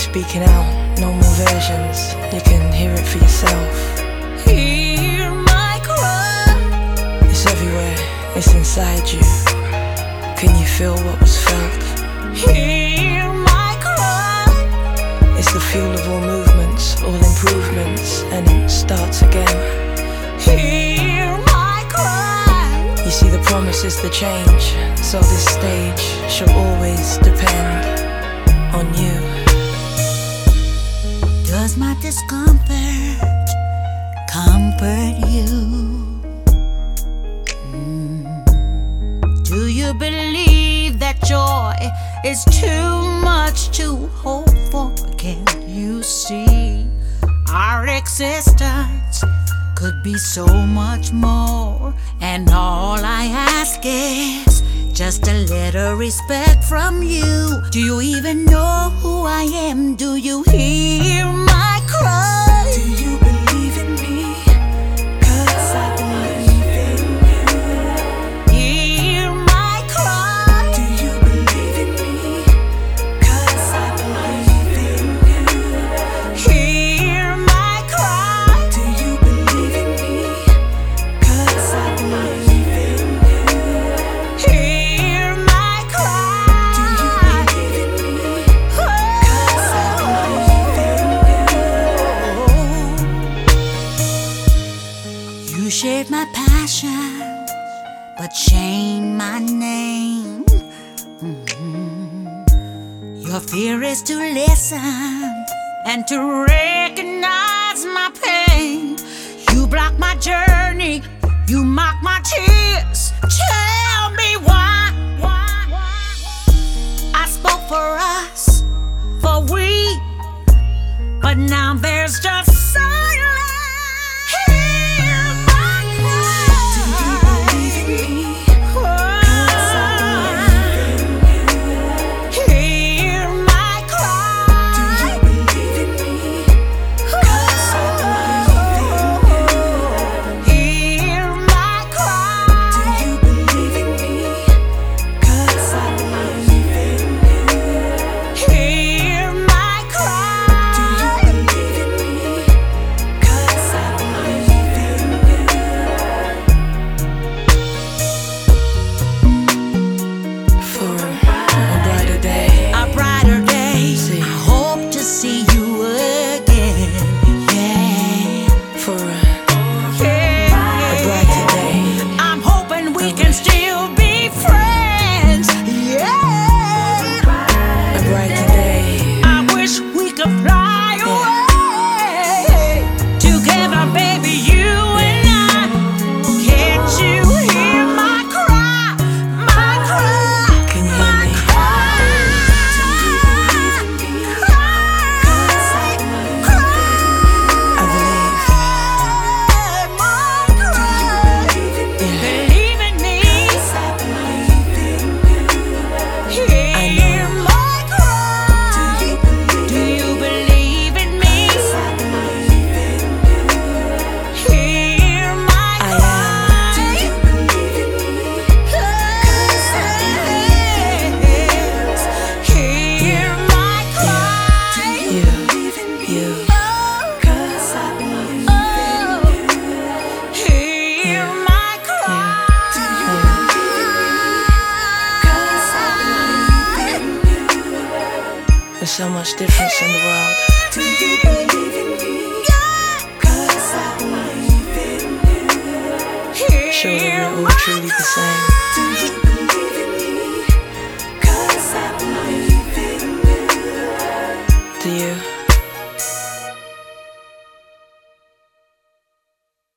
speaking out, no more versions. You can hear it for yourself. Hear my cry. It's everywhere, it's inside you. Can you feel what was felt? Hear my cry. It's the fuel of all movements, all improvements, and it starts again. Hear my cry. You see, the promise is the change, so this stage shall always depend on you. Does my discomfort comfort you? Do you believe that joy is too much to hope for? Can't you see our existence could be so much more? And all I ask is just a little respect from you. Do you even know who I am? Do you hear my cry? Do you believe in me? 'Cause I believe in you. Hear my cry. Do you believe in me? 'Cause I believe in you. Hear my cry. Do you believe in me? 'Cause I believe in you. Hear my cry. Do you believe in me? 'Cause I believe in you. You shared my passion, but changed my name. Your fear is to listen and to recognize my pain. You block my journey, you mock my tears. Tell me why. I spoke for us, for we, but now there's just silence. Hear my cry. Do you believe in me? 'Cause I believe in you. Hear my cry. Do you believe in me? 'Cause I believe in you. Hear my cry. Do you believe in me? 'Cause I believe in you. Hear my cry. Do you believe in me? 'Cause I believe in you. For a brighter day. A brighter day. See. I hope to see you again. Yeah. For a Yeah. brighter day. I'm hoping we can still be friends. Yeah. A brighter day. I wish we could fly away together, baby, you and I. Can't you hear my cry? My cry. Can you hear My me? cry. I believe. My cry. Believe in me. I believe in you. Hear my cry. Do you believe in me? I believe in you. Hear my I cry. am. Do you believe in me? Hear my cry. You. You. 'Cause I believe in you. Hear my cry. Do you believe in me? 'Cause I believe in you. There's so much difference in the world. Do you believe in me? 'Cause I believe in you. Sure that we're all truly the same. Do